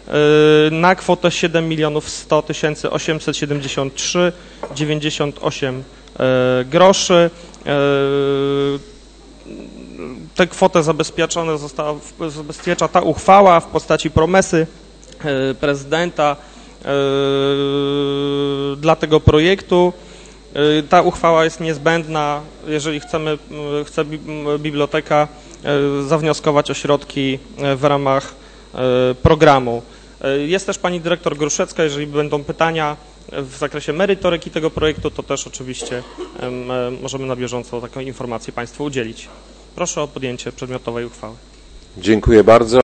na kwotę 7 100 873,98 groszy. Tę kwotę zabezpiecza ta uchwała w postaci promesy prezydenta dla tego projektu. Ta uchwała jest niezbędna, jeżeli chce biblioteka zawnioskować o środki w ramach programu. Jest też pani dyrektor Gruszecka, jeżeli będą pytania w zakresie merytoryki tego projektu, to też oczywiście możemy na bieżąco taką informację państwu udzielić. Proszę o podjęcie przedmiotowej uchwały. Dziękuję bardzo.